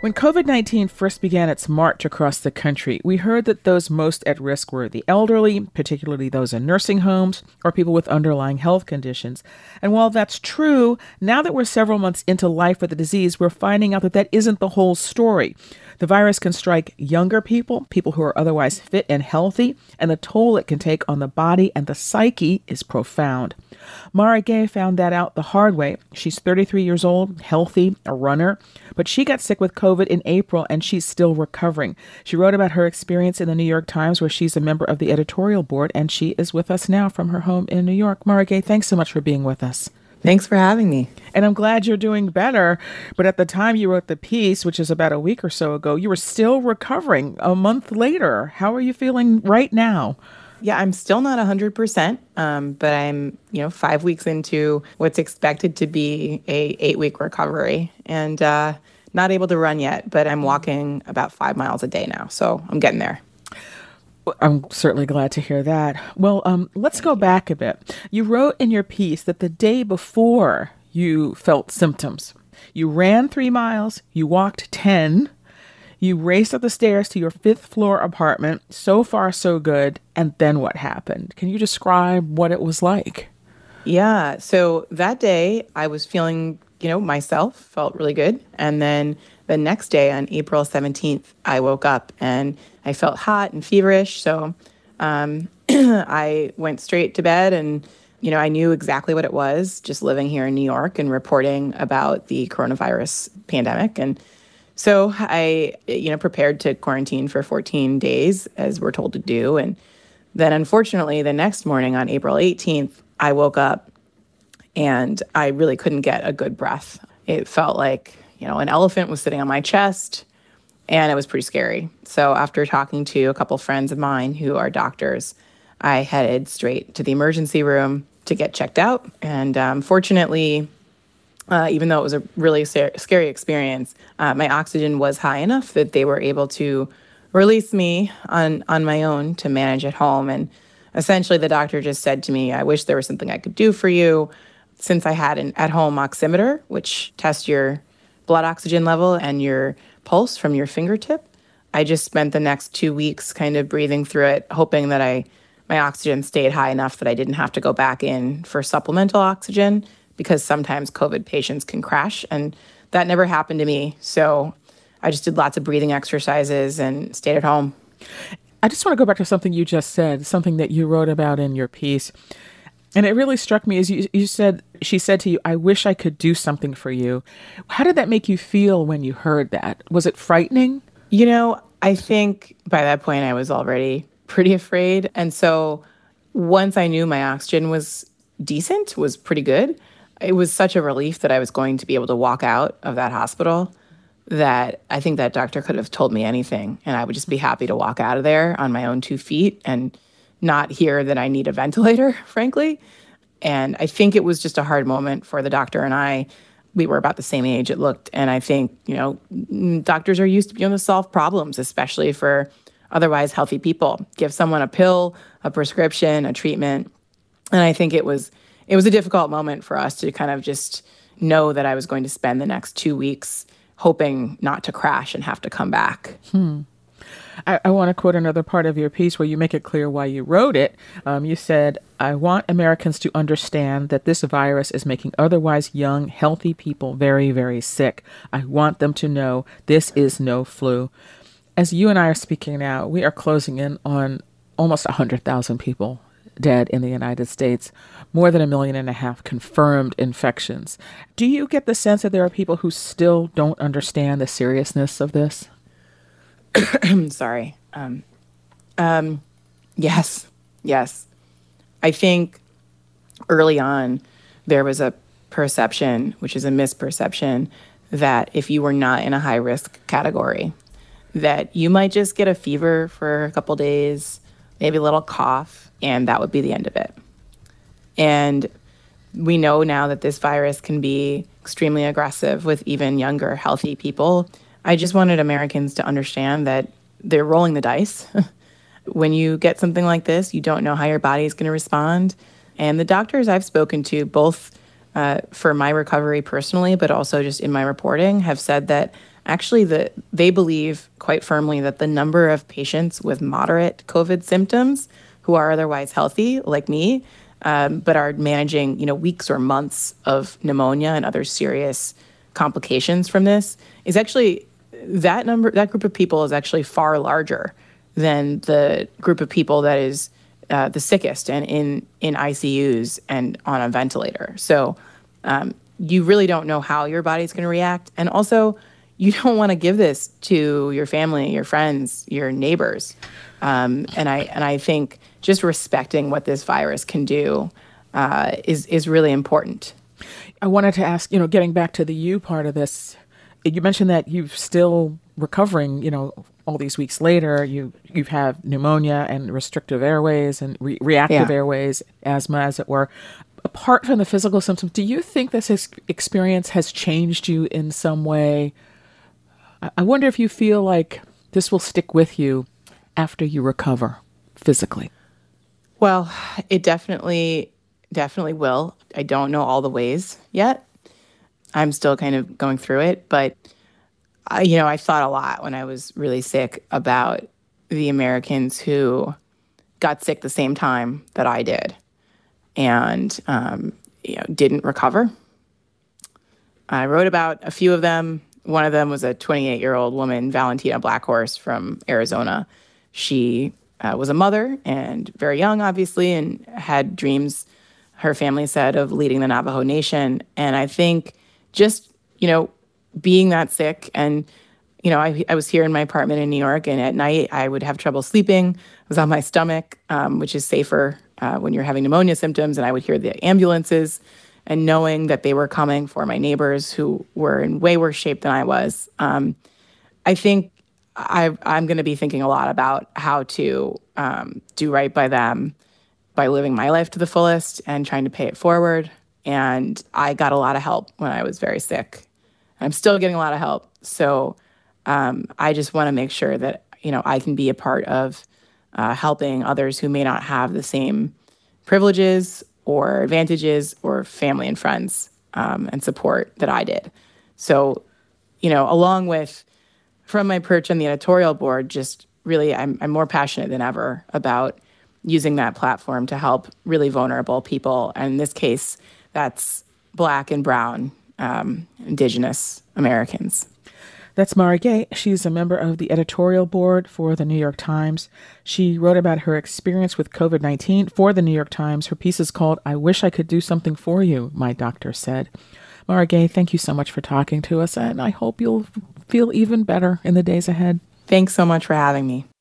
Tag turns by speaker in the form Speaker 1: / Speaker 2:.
Speaker 1: When COVID 19 first began its march across the country, we heard that those most at risk were the elderly, particularly those in nursing homes, or people with underlying health conditions. And while that's true, now that we're several months into life with the disease, we're finding out that that isn't the whole story. The virus can strike younger people, people who are otherwise fit and healthy, and the toll it can take on the body and the psyche is profound. Mara Gay found that out the hard way. She's 33 years old, healthy, a runner, but she got sick with COVID in April and she's still recovering. She wrote about her experience in the New York Times, where she's a member of the editorial board, and she is with us now from her home in New York. Mara Gay, thanks so much for being with us.
Speaker 2: Thanks for having me.
Speaker 1: And I'm glad you're doing better. But at the time you wrote the piece, which is about a week or so ago, you were still recovering a month later. How are you feeling right now?
Speaker 2: Yeah, I'm still not 100%, but I'm, 5 weeks into what's expected to be a 8-week recovery, and not able to run yet, but I'm walking about 5 miles a day now. So I'm getting there.
Speaker 1: I'm certainly glad to hear that. Well, let's go back a bit. You wrote in your piece that the day before you felt symptoms, you ran 3 miles, you walked 10, you raced up the stairs to your 5th floor apartment. So far, so good. And then what happened? Can you describe what it was like?
Speaker 2: Yeah. So that day I was feeling, myself, felt really good. And then the next day on April 17th, I woke up and I felt hot and feverish. So I went straight to bed and, I knew exactly what it was, just living here in New York and reporting about the coronavirus pandemic. And so I, prepared to quarantine for 14 days, as we're told to do. And then unfortunately, the next morning on April 18th, I woke up and I really couldn't get a good breath. It felt like, an elephant was sitting on my chest, and it was pretty scary. So after talking to a couple friends of mine who are doctors, I headed straight to the emergency room to get checked out. And fortunately, even though it was a really scary experience, my oxygen was high enough that they were able to release me on my own to manage at home. And essentially, the doctor just said to me, "I wish there was something I could do for you." Since I had an at-home oximeter, which tests your blood oxygen level and your pulse from your fingertip, I just spent the next 2 weeks kind of breathing through it, hoping that my oxygen stayed high enough that I didn't have to go back in for supplemental oxygen, because sometimes COVID patients can crash, and that never happened to me. So I just did lots of breathing exercises and stayed at home.
Speaker 1: I just want to go back to something you just said, something that you wrote about in your piece. And it really struck me as you said, she said to you, "I wish I could do something for you." How did that make you feel when you heard that? Was it frightening?
Speaker 2: I think by that point I was already pretty afraid. And so once I knew my oxygen was decent, was pretty good, it was such a relief that I was going to be able to walk out of that hospital that I think that doctor could have told me anything, and I would just be happy to walk out of there on my own 2 feet and not hear that I need a ventilator, frankly. And I think it was just a hard moment for the doctor and I. We were about the same age, it looked. And I think, doctors are used to being able to solve problems, especially for otherwise healthy people. Give someone a pill, a prescription, a treatment. And I think it was a difficult moment for us to kind of just know that I was going to spend the next 2 weeks hoping not to crash and have to come back.
Speaker 1: I want to quote another part of your piece where you make it clear why you wrote it. You said, "I want Americans to understand that this virus is making otherwise young, healthy people very, very sick. I want them to know this is no flu." As you and I are speaking now, we are closing in on almost 100,000 people dead in the United States, more than 1.5 million confirmed infections. Do you get the sense that there are people who still don't understand the seriousness of this?
Speaker 2: Sorry. Yes. I think early on there was a perception, which is a misperception, that if you were not in a high risk category, that you might just get a fever for a couple days, maybe a little cough, and that would be the end of it. And we know now that this virus can be extremely aggressive with even younger, healthy people. I just wanted Americans to understand that they're rolling the dice. When you get something like this, you don't know how your body is going to respond. And the doctors I've spoken to, both for my recovery personally, but also just in my reporting, have said that Actually, they believe quite firmly that the number of patients with moderate COVID symptoms who are otherwise healthy, like me, but are managing, weeks or months of pneumonia and other serious complications from this, is actually that group of people is actually far larger than the group of people that is the sickest and in ICUs and on a ventilator. So you really don't know how your body's going to react, and also you don't want to give this to your family, your friends, your neighbors. And I think just respecting what this virus can do is really important.
Speaker 1: I wanted to ask, getting back to the you part of this, you mentioned that you're still recovering, all these weeks later. You've had pneumonia and restrictive airways and reactive airways, asthma, as it were. Apart from the physical symptoms, do you think this experience has changed you in some way? I wonder if you feel like this will stick with you after you recover physically.
Speaker 2: Well, it definitely will. I don't know all the ways yet. I'm still kind of going through it, but I thought a lot when I was really sick about the Americans who got sick the same time that I did and didn't recover. I wrote about a few of them. One of them was a 28-year-old woman, Valentina Blackhorse from Arizona. She was a mother and very young, obviously, and had dreams, her family said, of leading the Navajo Nation. And I think just, being that sick and, I was here in my apartment in New York, and at night I would have trouble sleeping. I was on my stomach, which is safer when you're having pneumonia symptoms, and I would hear the ambulances. And knowing that they were coming for my neighbors who were in way worse shape than I was, I think I'm going to be thinking a lot about how to do right by them by living my life to the fullest and trying to pay it forward. And I got a lot of help when I was very sick. I'm still getting a lot of help. So I just want to make sure that, I can be a part of helping others who may not have the same privileges or advantages or family and friends and support that I did. So, along with from my perch on the editorial board, just really I'm more passionate than ever about using that platform to help really vulnerable people. And in this case, that's Black and Brown Indigenous Americans.
Speaker 1: That's Mara Gay. She's a member of the editorial board for the New York Times. She wrote about her experience with COVID-19 for the New York Times. Her piece is called, "I Wish I Could Do Something for You, My Doctor Said." Mara Gay, thank you so much for talking to us, and I hope you'll feel even better in the days ahead.
Speaker 2: Thanks so much for having me.